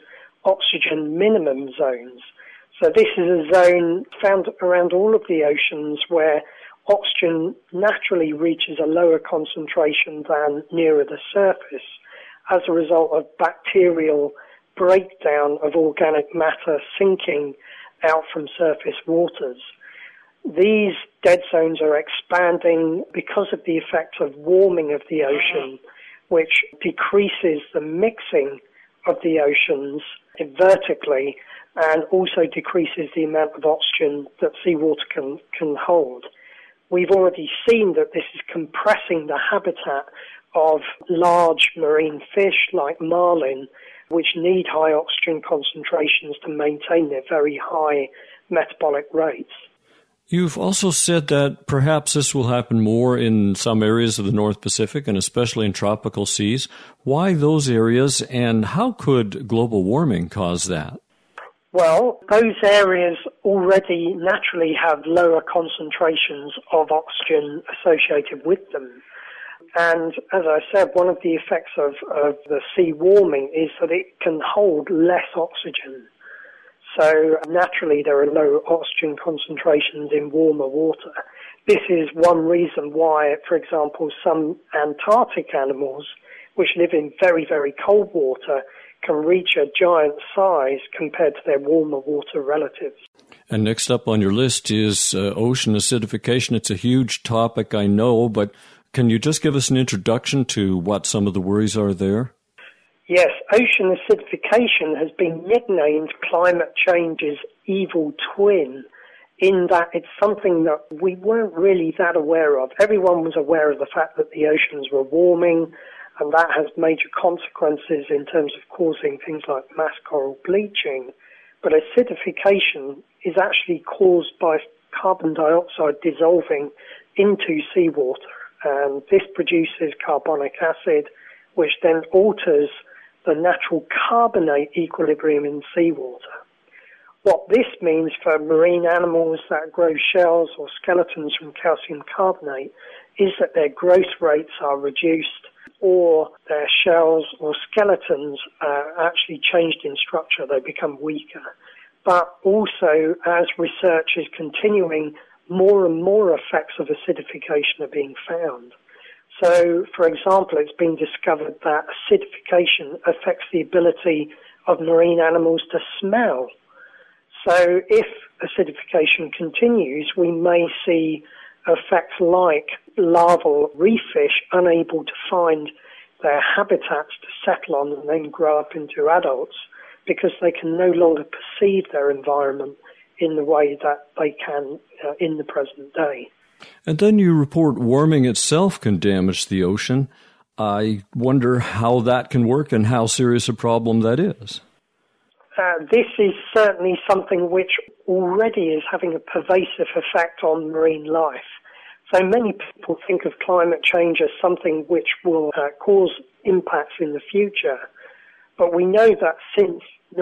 [SPEAKER 5] oxygen minimum zones. So this is a zone found around all of the oceans where oxygen naturally reaches a lower concentration than nearer the surface as a result of bacterial breakdown of organic matter sinking out from surface waters. These dead zones are expanding because of the effect of warming of the ocean, which decreases the mixing of the oceans vertically and also decreases the amount of oxygen that seawater can hold. We've already seen that this is compressing the habitat of large marine fish like marlin, which need high oxygen concentrations to maintain their very high metabolic rates.
[SPEAKER 3] You've also said that perhaps this will happen more in some areas of the North Pacific and especially in tropical seas. Why those areas, and how could global warming cause that?
[SPEAKER 5] Well, those areas already naturally have lower concentrations of oxygen associated with them. And as I said, one of the effects of the sea warming is that it can hold less oxygen. So naturally there are low oxygen concentrations in warmer water. This is one reason why, for example, some Antarctic animals, which live in very, very cold water, can reach a giant size compared to their warmer water relatives.
[SPEAKER 3] And next up on your list is ocean acidification. It's a huge topic, I know, but can you just give us an introduction to what some of the worries are there?
[SPEAKER 5] Yes, ocean acidification has been nicknamed climate change's evil twin, in that it's something that we weren't really that aware of. Everyone was aware of the fact that the oceans were warming, and that has major consequences in terms of causing things like mass coral bleaching. But acidification is actually caused by carbon dioxide dissolving into seawater, and this produces carbonic acid, which then alters the natural carbonate equilibrium in seawater. What this means for marine animals that grow shells or skeletons from calcium carbonate is that their growth rates are reduced, or their shells or skeletons are actually changed in structure, they become weaker. But also, as research is continuing, more and more effects of acidification are being found. So, for example, it's been discovered that acidification affects the ability of marine animals to smell. So if acidification continues, we may see effects like larval reef fish unable to find their habitats to settle on and then grow up into adults because they can no longer perceive their environment in the way that they can in the present day.
[SPEAKER 3] And then you report warming itself can damage the ocean. I wonder how that can work and how serious a problem that is.
[SPEAKER 5] This is certainly something which already is having a pervasive effect on marine life. So many people think of climate change as something which will cause impacts in the future. But we know that since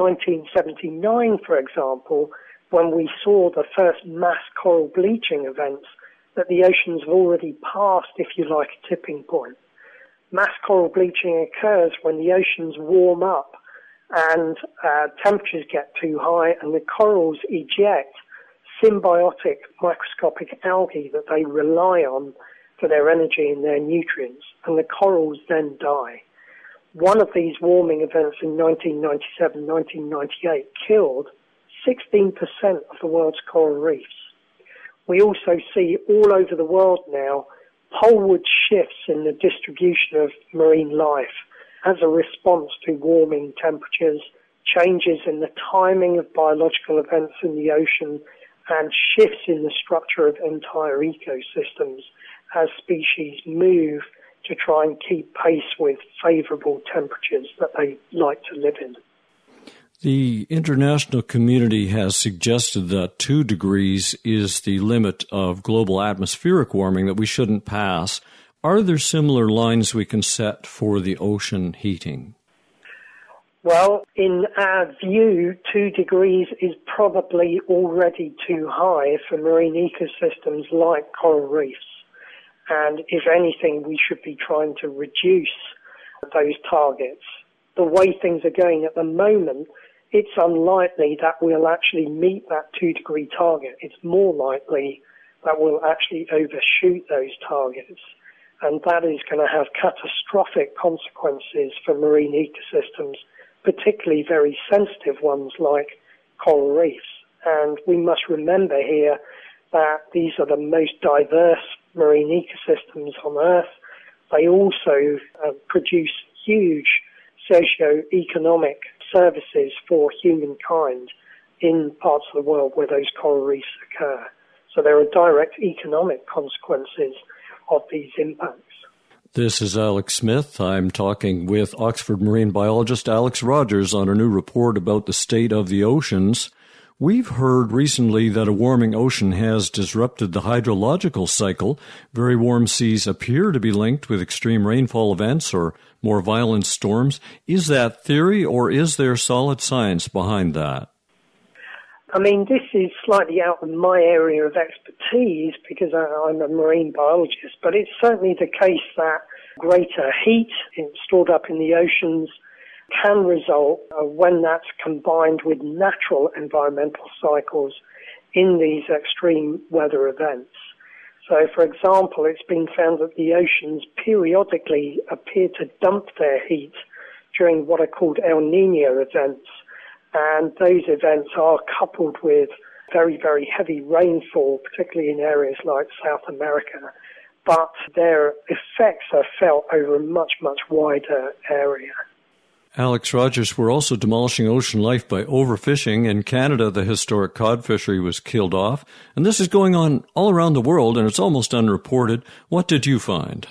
[SPEAKER 5] 1979, for example, when we saw the first mass coral bleaching events, that the oceans have already passed, if you like, a tipping point. Mass coral bleaching occurs when the oceans warm up and temperatures get too high and the corals eject symbiotic microscopic algae that they rely on for their energy and their nutrients, and the corals then die. One of these warming events in 1997-1998 killed 16% of the world's coral reefs. We also see all over the world now poleward shifts in the distribution of marine life as a response to warming temperatures, changes in the timing of biological events in the ocean, and shifts in the structure of entire ecosystems as species move to try and keep pace with favorable temperatures that they like to live in.
[SPEAKER 3] The international community has suggested that 2 degrees is the limit of global atmospheric warming that we shouldn't pass. Are there similar lines we can set for the ocean heating?
[SPEAKER 5] Well, in our view, 2 degrees is probably already too high for marine ecosystems like coral reefs. And if anything, we should be trying to reduce those targets. The way things are going at the moment, it's unlikely that we'll actually meet that 2-degree target. It's more likely that we'll actually overshoot those targets. And that is going to have catastrophic consequences for marine ecosystems, particularly very sensitive ones like coral reefs. And we must remember here that these are the most diverse marine ecosystems on Earth. They also produce huge socio-economic services for humankind in parts of the world where those coral reefs occur. So there are direct economic consequences of these impacts.
[SPEAKER 3] This is Alex Smith. I'm talking with Oxford marine biologist Alex Rogers on a new report about the state of the oceans. We've heard recently that a warming ocean has disrupted the hydrological cycle. Very warm seas appear to be linked with extreme rainfall events or more violent storms. Is that theory, or is there solid science behind that?
[SPEAKER 5] I mean, this is slightly out of my area of expertise because I'm a marine biologist, but it's certainly the case that greater heat stored up in the oceans can result when that's combined with natural environmental cycles in these extreme weather events. So, for example, it's been found that the oceans periodically appear to dump their heat during what are called El Niño events. And those events are coupled with very, very heavy rainfall, particularly in areas like South America. But their effects are felt over a much, much wider area.
[SPEAKER 3] Alex Rogers, we're also demolishing ocean life by overfishing. In Canada, the historic cod fishery was killed off. And this is going on all around the world, and it's almost unreported. What did you find?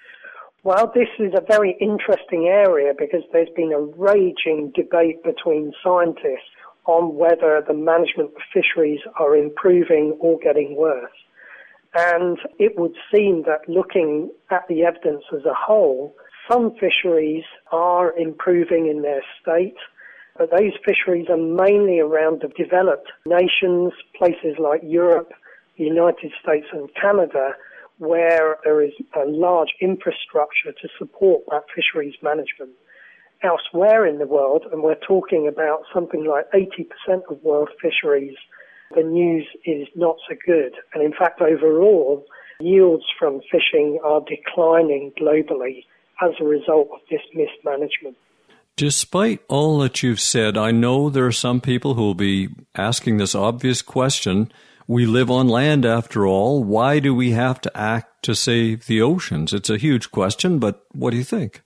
[SPEAKER 5] Well, this is a very interesting area because there's been a raging debate between scientists on whether the management of fisheries are improving or getting worse. And it would seem that looking at the evidence as a whole, some fisheries are improving in their state, but those fisheries are mainly around the developed nations, places like Europe, the United States and Canada, where there is a large infrastructure to support that fisheries management. Elsewhere in the world, and we're talking about something like 80% of world fisheries, the news is not so good. And in fact, overall, yields from fishing are declining globally as a result of this mismanagement.
[SPEAKER 3] Despite all that you've said, I know there are some people who will be asking this obvious question. We live on land, after all. Why do we have to act to save the oceans? It's a huge question, but what do you think?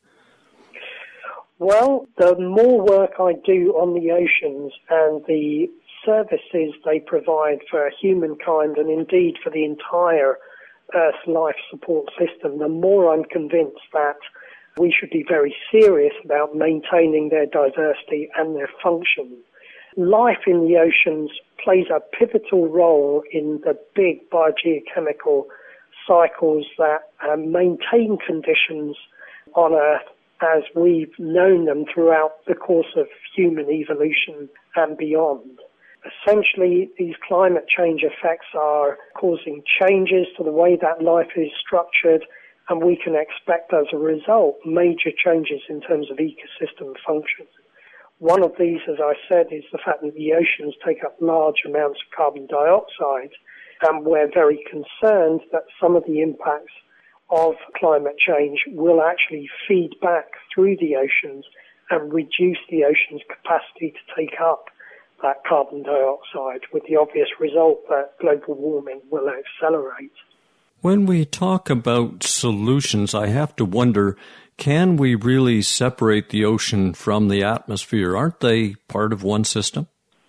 [SPEAKER 5] Well, the more work I do on the oceans and the services they provide for humankind and indeed for the entire Earth's life support system, the more I'm convinced that we should be very serious about maintaining their diversity and their function. Life in the oceans plays a pivotal role in the big biogeochemical cycles that maintain conditions on Earth as we've known them throughout the course of human evolution and beyond. Essentially, these climate change effects are causing changes to the way that life is structured, and we can expect as a result major changes in terms of ecosystem functions. One of these, as I said, is the fact that the oceans take up large amounts of carbon dioxide, and we're very concerned that some of the impacts of climate change will actually feed back through the oceans and reduce the ocean's capacity to take up that carbon dioxide, with the obvious result that global warming will accelerate.
[SPEAKER 3] When we talk about solutions, I have to wonder, can we really separate the ocean from the atmosphere? Aren't they part of one system?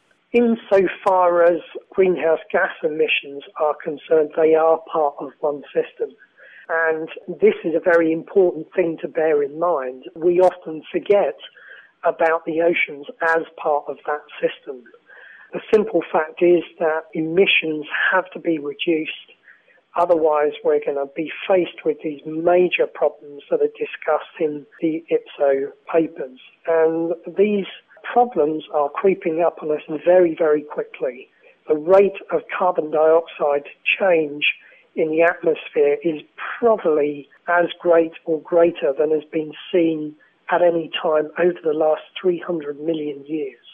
[SPEAKER 5] Insofar as greenhouse gas emissions are concerned, they are part of one system. And this is a very important thing to bear in mind. We often forget about the oceans as part of that system. The simple fact is that emissions have to be reduced. Otherwise, we're going to be faced with these major problems that are discussed in the IPSO papers. And these problems are creeping up on us very, very quickly. The rate of carbon dioxide change in the atmosphere is probably as great or greater than has been seen at any time over the last 300 million years.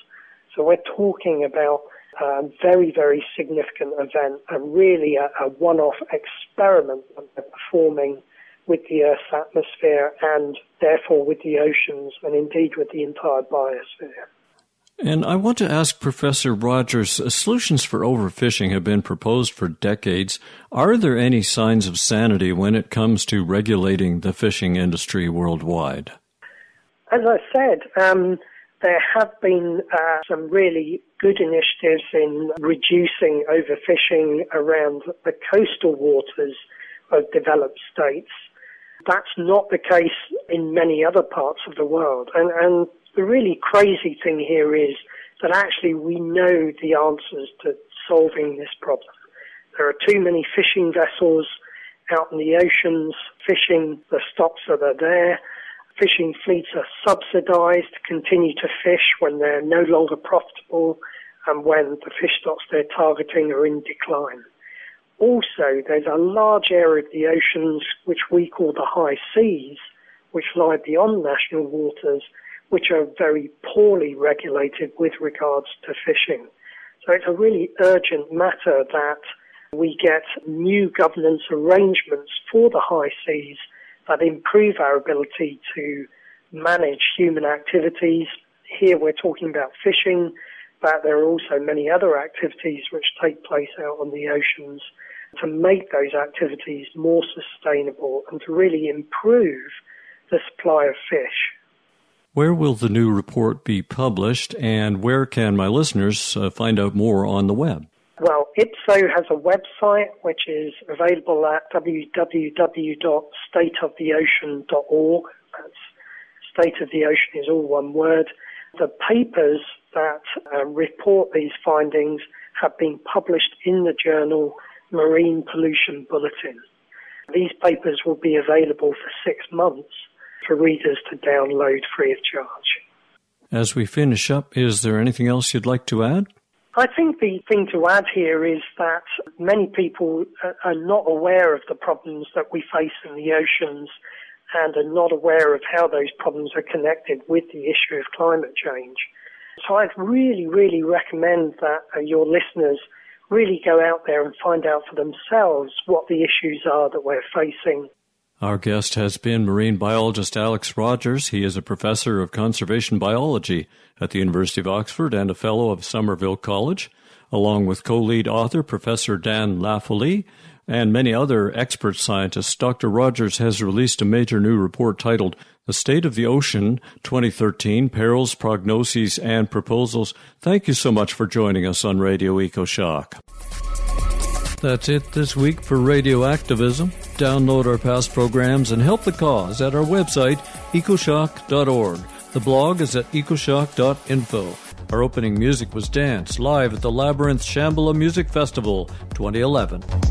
[SPEAKER 5] So we're talking about a very, very significant event and really a one-off experiment that they're performing with the Earth's atmosphere and therefore with the oceans and indeed with the entire biosphere.
[SPEAKER 3] And I want to ask Professor Rogers, solutions for overfishing have been proposed for decades. Are there any signs of sanity when it comes to regulating the fishing industry worldwide?
[SPEAKER 5] As I said, there have been some really good initiatives in reducing overfishing around the coastal waters of developed states. That's not the case in many other parts of the world. And the really crazy thing here is that actually we know the answers to solving this problem. There are too many fishing vessels out in the oceans fishing the stocks that are there. Fishing fleets are subsidized to continue to fish when they're no longer profitable and when the fish stocks they're targeting are in decline. Also, there's a large area of the oceans which we call the high seas, which lie beyond national waters, which are very poorly regulated with regards to fishing. So it's a really urgent matter that we get new governance arrangements for the high seas that improve our ability to manage human activities. Here we're talking about fishing, but there are also many other activities which take place out on the oceans to make those activities more sustainable and to really improve the supply of fish.
[SPEAKER 3] Where will the new report be published, and where can my listeners find out more on the web?
[SPEAKER 5] Well, IPSO has a website which is available at www.stateoftheocean.org. That's State of the Ocean is all one word. The papers that report these findings have been published in the journal Marine Pollution Bulletin. These papers will be available for 6 months for readers to download free of charge.
[SPEAKER 3] As we finish up, is there anything else you'd like to add?
[SPEAKER 5] I think the thing to add here is that many people are not aware of the problems that we face in the oceans and are not aware of how those problems are connected with the issue of climate change. So I'd really, really recommend that your listeners really go out there and find out for themselves what the issues are that we're facing.
[SPEAKER 3] Our guest has been marine biologist Alex Rogers. He is a professor of conservation biology at the University of Oxford and a fellow of Somerville College, along with co-lead author Professor Dan Laffoley and many other expert scientists. Dr. Rogers has released a major new report titled The State of the Ocean 2013, Perils, Prognoses, and Proposals. Thank you so much for joining us on Radio EcoShock. That's it this week for Radio Activism. Download our past programs and help the cause at our website, ecoshock.org. The blog is at ecoshock.info. Our opening music was Dance, live at the Labyrinth Shambhala Music Festival 2011.